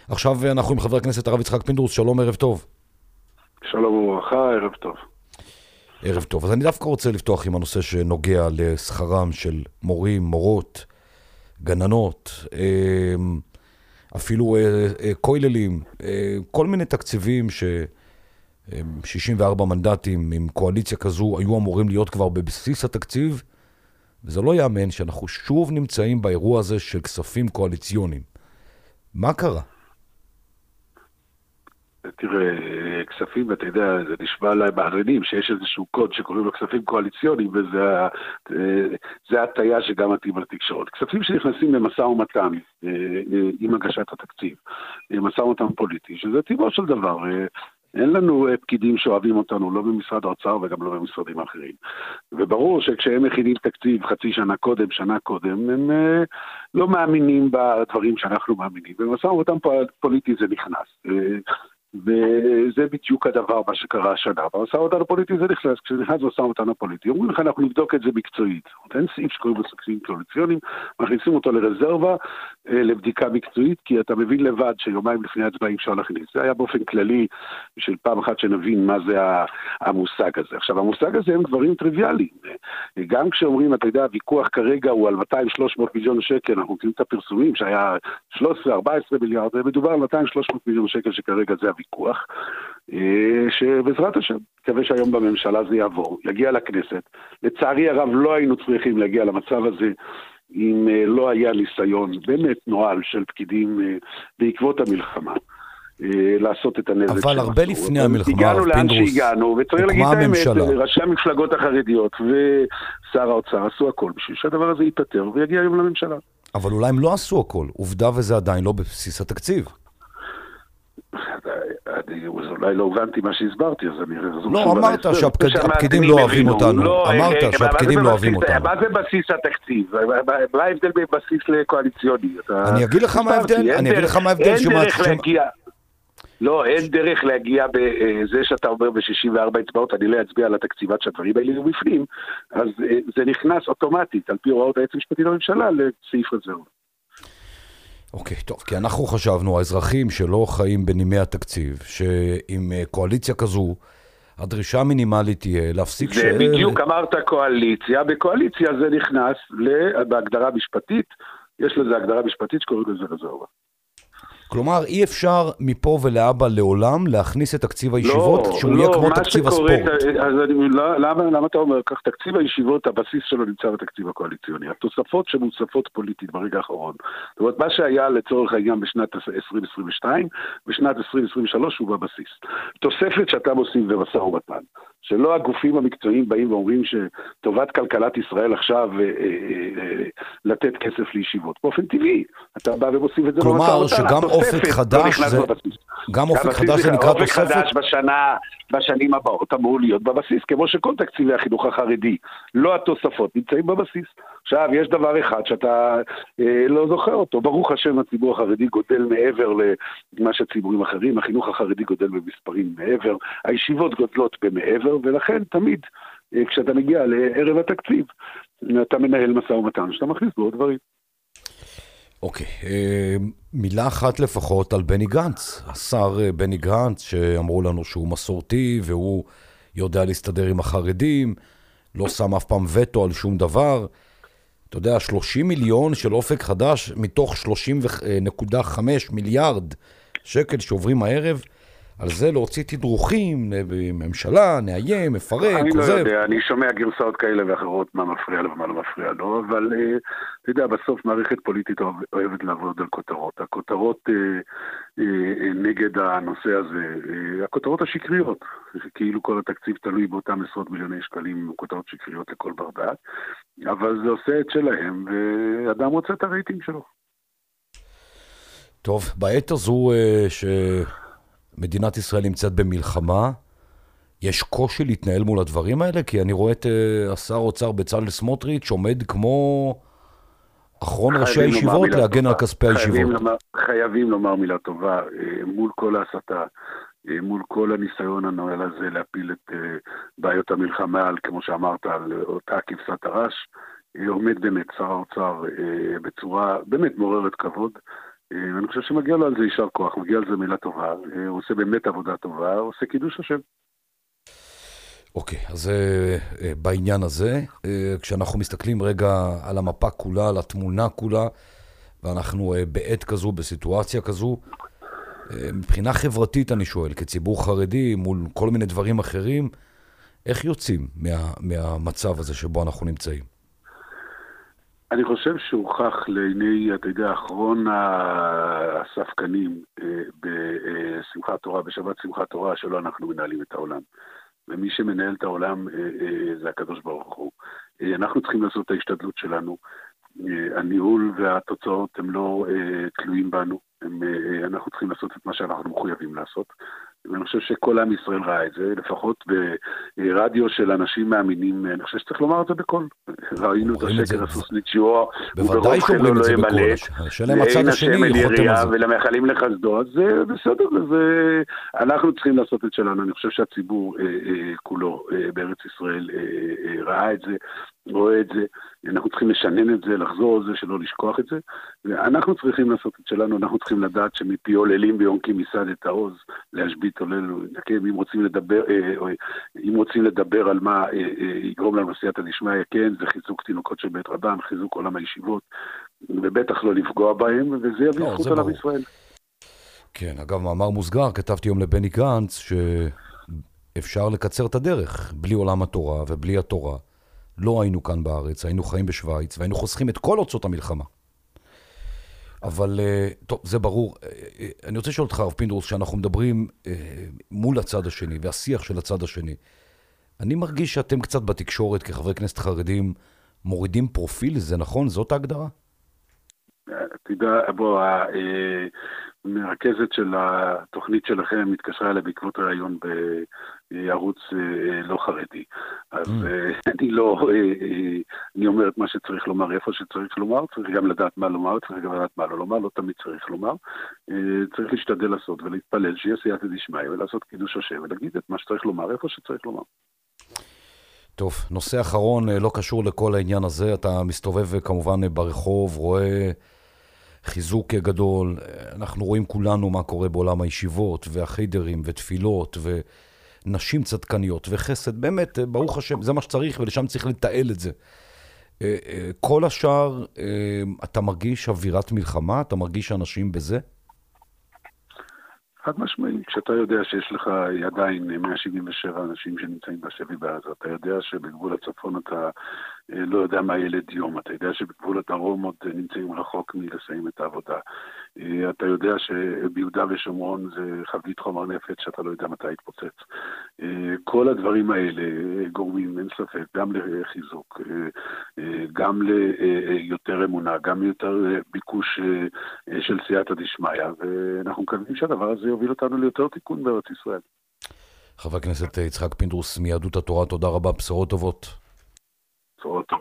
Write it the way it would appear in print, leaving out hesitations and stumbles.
עכשיו אנחנו עם חבר הכנסת הרב יצחק פינדרוס, שלום, ערב טוב. שלום וברכה, ערב טוב. ערב טוב. אז אני דווקא רוצה לפתוח עם הנושא שנוגע לשכרם של מורים, מורות, גננות, אפילו כוללים, כל מיני תקציבים 64 מנדטים עם קואליציה כזו היו אמורים להיות כבר בבסיס התקציב, וזה לא יאמן שאנחנו שוב נמצאים באירוע הזה של כספים קואליציוניים. מה קרה? תראה, כספים, אתה יודע, זה נשמע להם מעניינים שיש איזשהו קוד שקוראים לו כספים קואליציוניים, וזה הטעיה שגם מתאים לתקשורת. כספים שנכנסים למשא ומתן עם הגשת התקציב, משא ומתן פוליטי, שזה טבעו של דבר. אין לנו פקידים שאוהבים אותנו, לא במשרד האוצר וגם לא במשרדים האחרים. וברור שכשהם מכינים תקציב חצי שנה קודם, שנה קודם, הם לא מאמינים בדברים שאנחנו מאמינים. במשא ומתן פוליטי זה נכנס. וזה בדיוק הדבר מה שקרה השנה. במשא ומתן הפוליטי זה נכנס, כשנכנס במשא ומתן הפוליטי, אומרים לך אנחנו נבדוק את זה מקצועית. אין סעיף שקוראים בסקסים קואליציוניים, מכניסים אותו לרזרבה, לבדיקה מקצועית, כי אתה מבין לבד שיומיים לפני הצבעה אפשר להכניס. זה היה באופן כללי, של פעם אחת שנבין מה זה המושג הזה. עכשיו, המושג הזה הם דברים טריוויאליים. גם כשאומרים, אתה יודע, הוויכוח כרגע הוא על 200-300 מיליון שקל, אנחנו מכירים את הפרסומים שהיה 13-14 מיליארד, מדובר על 200-300 מיליון שקל שכרגע זה הוויכוח, שבעזרת השם, מקווה שהיום בממשלה זה יעבור, יגיע לכנסת. לצערי הרב לא היינו צריכים להגיע למצב הזה, אם לא היה ניסיון באמת נועל של פקידים בעקבות המלחמה, לעשות את הנזק. אבל הרבה לפני המלחמה, הגענו לאן שהגענו, וצריך להגיד את האמת, ראשי המפלגות החרדיות ושר האוצר עשו הכל בשביל שהדבר הזה ייפטר ויגיע היום לממשלה. אבל אולי הם לא עשו הכל, עובדה וזה עדיין לא בבסיס התקציב. אולי לא הבנתי מה שהסברתי, אז אני... לא, אמרת שהפקידים לא אוהבים אותנו. אמרת שהפקידים לא אוהבים אותנו. מה זה בסיס התקציב? מה ההבדל בבסיס לקואליציוני? אני אגיד לך מה ההבדל. אין דרך להגיע... לא, אין דרך להגיע בזה שאתה אומר ב-64 אצבעות, אני לא אצביע על התקציב עד שהדברים האלה יהיו בפנים, אז זה נכנס אוטומטית, על פי הוראות היועץ המשפטי לממשלה, לסעיף רזרבה. אוקיי, טוב, כי אנחנו חשבנו, האזרחים שלא חיים בנימי התקציב, שעם קואליציה כזו, הדרישה המינימלית תהיה להפסיק זה בדיוק אמרת קואליציה, בקואליציה זה נכנס בהגדרה משפטית, יש לזה הגדרה משפטית שקוראים לזה רזרבה. כלומר, אי אפשר מפה ולאבא לעולם להכניס את תקציב הישיבות, שהוא יהיה כמו תקציב הספורט. למה אתה אומר, כך תקציב הישיבות, הבסיס שלו נמצא בתקציב הקואליציוני. התוספות שמוספות פוליטית ברגע האחרון. זאת אומרת, מה שהיה לצורך העניין בשנת 2022, בשנת 2023 הוא בבסיס. תוספת שאתה מוסיף במשא ומתן, שלא הגופים המקצועיים באים ואומרים שטובת כלכלת ישראל עכשיו לתת כסף לישיבות. באופן טבעי, אתה בא ומוסיף את זה במשא ומתן. כלומר, שגם אופק חדש זה... גם אופק חדש זה נקרא תוספת? אופק חדש בשנים הבאות אמור להיות בבסיס, כמו שכל תקציבי החינוך החרדי, לא התוספות, נמצאים בבסיס. עכשיו, יש דבר אחד שאתה לא זוכר אותו. ברוך השם, הציבור החרדי גודל מעבר למה שציבורים אחרים, החינוך החרדי גודל במספרים מעבר, הישיבות גודלות במעבר, ולכן תמיד, כשאתה מגיע לערב התקציב, אתה מנהל משא ומתן, שאתה מכניס בו דברים. אוקיי, מילה אחת לפחות על בני גנץ, השר בני גנץ, שאמרו לנו שהוא מסורתי, והוא יודע להסתדר עם החרדים, לא שם אף פעם וטו על שום דבר. אתה יודע, 30 מיליון של אופק חדש, מתוך 30.5 מיליארד שקל שעוברים הערב, על זה להוציא תדרוכים, ממשלה, נאיים, מפרק, אני לא יודע, אני שומע גרסאות כאלה ואחרות, מה מפריע לו ומה לא מפריע לו, אבל אתה יודע, בסוף מערכת פוליטית אוהבת לעבוד על כותרות. הכותרות נגד הנושא הזה, הכותרות השקריות, כאילו כל התקציב תלוי באותם עשרות מיליוני שקלים, כותרות שקריות לכל בר דעת, אבל זה עושה את שלהם, ואדם רוצה את הרייטינג שלו. טוב, בעת הזו מדינת ישראל נמצאת במלחמה, יש קושי להתנהל מול הדברים האלה, כי אני רואה את השר האוצר בצלאל סמוטריץ' עומד כמו אחרון ראשי הישיבות להגן על כספי הישיבות. חייבים לומר מילה טובה, מול כל ההסתה, מול כל הניסיון הנואל הזה להפיל את בעיות המלחמה, כמו שאמרת, על אותה כבשת הרש, עומד באמת שר האוצר בצורה באמת מעוררת כבוד, ואני חושב שמגיע לו על זה יישר כוח, מגיע על זה מילה טובה, הוא עושה באמת עבודה טובה, הוא עושה קידוש השם. אוקיי, אז בעניין הזה, כשאנחנו מסתכלים רגע על המפה כולה, על התמונה כולה, ואנחנו בעת כזו, בסיטואציה כזו, מבחינה חברתית אני שואל, כציבור חרדי, מול כל מיני דברים אחרים, איך יוצאים מהמצב הזה שבו אנחנו נמצאים? אני חושב שהוכח לעיני, אתה יודע, אחרון הספקנים בשמחת תורה, בשבת שמחת תורה, שלא אנחנו מנהלים את העולם. ומי שמנהל את העולם זה הקדוש ברוך הוא. אנחנו צריכים לעשות את ההשתדלות שלנו. הניהול והתוצאות הם לא תלויים בנו. אנחנו צריכים לעשות את מה שאנחנו מחויבים לעשות. ואני חושב שכל עם ישראל ראה את זה, לפחות ברדיו של אנשים מאמינים, אני חושב שצריך לומר את זה בקול. ראינו את השקר הסוסניצ'יו, בוודאי שאומרים את זה בקול. שלם הצד השני חותם על זה. ולמחלים לחסדו, אז זה בסדר, אנחנו צריכים לעשות את שלנו. אני חושב שהציבור כולו בארץ ישראל ראה את זה, רואה את זה, אנחנו צריכים לשנן את זה, לחזור על זה, שלא לשכוח את זה, ואנחנו צריכים לעשות את שלנו, אנחנו צריכים לדעת שמפי עוללים ביונקים מסעד את העוז, להשבית עולנו, אם רוצים לדבר על מה יגרום לנו סייעתא דשמיא, כן, זה חיזוק תינוקות של בית רבן, חיזוק עולם הישיבות, ובטח לא לפגוע בהם, וזה יביא זכות על עם ישראל. כן, אגב, מאמר מוסגר, כתבתי היום לבני גנץ, שאפשר לקצר את הדרך, בלי עולם התורה ובלי התורה. לא היינו כאן בארץ, היינו חיים בשוויץ, והיינו חוסכים את כל הוצאות המלחמה. אבל, טוב, זה ברור. אני רוצה לשאול אותך, הרב פינדרוס, שאנחנו מדברים מול הצד השני, והשיח של הצד השני. אני מרגיש שאתם קצת בתקשורת, כחברי כנסת חרדים, מורידים פרופיל, זה נכון? זאת ההגדרה? תדע, המרכזת של התוכנית שלכם התקשרה אליי בעקבות ראיון בערוץ לא חרדי. אז אני אומר את מה שצריך לומר, איפה שצריך לומר, צריך גם לדעת מה לומר, צריך גם לדעת מה לא לומר, לא תמיד צריך לומר. צריך להשתדל לעשות ולהתפלל שיהיה סייעתא דשמיא ולעשות קידוש השם ולהגיד את מה שצריך לומר, איפה שצריך לומר. טוב, נושא אחרון לא קשור לכל העניין הזה, אתה מסתובב כמובן ברחוב, רואה חיזוק גדול, אנחנו רואים כולנו מה קורה בעולם הישיבות והחיידרים ותפילות ונשים צדקניות וחסד, באמת, ברוך השם, זה מה שצריך ולשם צריך לתעל את זה. כל השאר, אתה מרגיש אווירת מלחמה? אתה מרגיש אנשים בזה? חד משמעי, כשאתה יודע שיש לך עדיין 177 אנשים שנמצאים בשבי בעזה, אתה יודע שבגבול הצפון אתה לא יודע מה ילד יום, אתה יודע שבגבול הדרום עוד נמצאים רחוק מלסיים את העבודה, אתה יודע שביהודה ושומרון זה חבית חומר נפץ שאתה לא יודע מתי יתפוצץ. כל הדברים האלה גורמים, אין ספק, גם לחיזוק, גם ליותר אמונה, גם ליותר ביקוש של סייעתא דשמיא, ואנחנו מקווים שהדבר הזה יוביל אותנו ליותר תיקון בארץ ישראל. חבר הכנסת יצחק פינדרוס מיהדות התורה, תודה רבה, בשורות טובות. בשורות טובות.